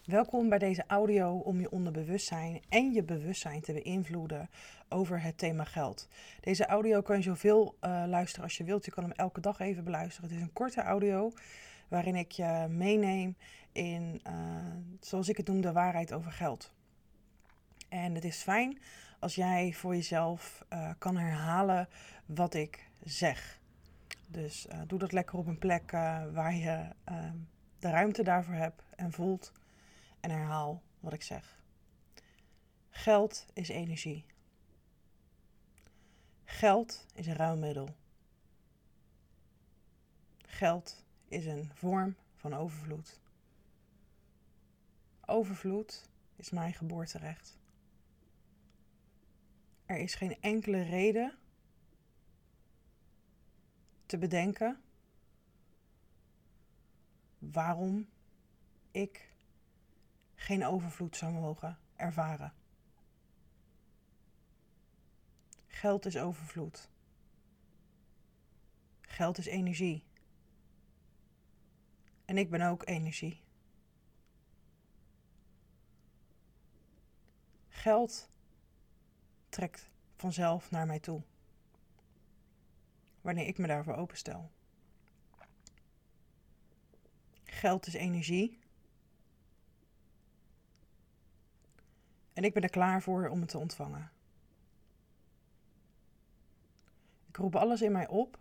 Welkom bij deze audio om je onderbewustzijn en je bewustzijn te beïnvloeden over het thema geld. Deze audio kan je zoveel luisteren als je wilt. Je kan hem elke dag even beluisteren. Het is een korte audio waarin ik je meeneem in, zoals ik het noem, de waarheid over geld. En het is fijn als jij voor jezelf kan herhalen wat ik zeg. Dus doe dat lekker op een plek waar je de ruimte daarvoor hebt en voelt. En herhaal wat ik zeg. Geld is energie. Geld is een ruilmiddel. Geld is een vorm van overvloed. Overvloed is mijn geboorterecht. Er is geen enkele reden te bedenken waarom ik geen overvloed zou mogen ervaren. Geld is overvloed. Geld is energie. En ik ben ook energie. Geld trekt vanzelf naar mij toe, wanneer ik me daarvoor openstel. Geld is energie. En ik ben er klaar voor om het te ontvangen. Ik roep alles in mij op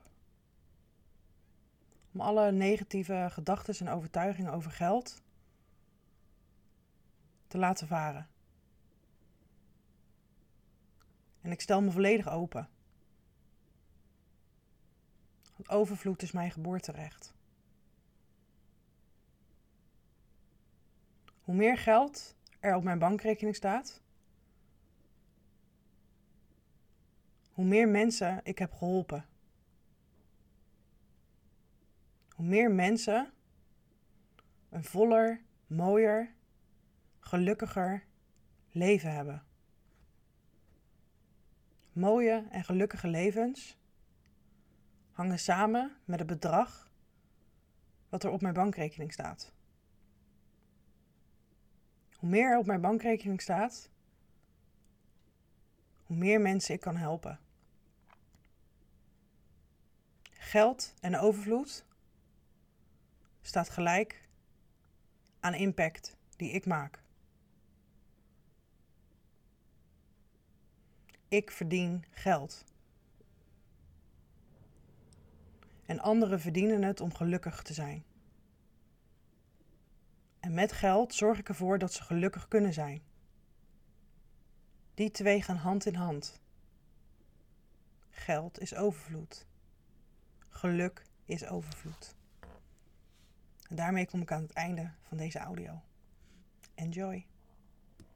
om alle negatieve gedachten en overtuigingen over geld te laten varen. En ik stel me volledig open. Want overvloed is mijn geboorterecht. Hoe meer geld er op mijn bankrekening staat, hoe meer mensen ik heb geholpen. Hoe meer mensen een voller, mooier, gelukkiger leven hebben. Mooie en gelukkige levens hangen samen met het bedrag wat er op mijn bankrekening staat. Hoe meer er op mijn bankrekening staat, hoe meer mensen ik kan helpen. Geld en overvloed staat gelijk aan impact die ik maak. Ik verdien geld. En anderen verdienen het om gelukkig te zijn. En met geld zorg ik ervoor dat ze gelukkig kunnen zijn. Die twee gaan hand in hand. Geld is overvloed. Geluk is overvloed. En daarmee kom ik aan het einde van deze audio. Enjoy!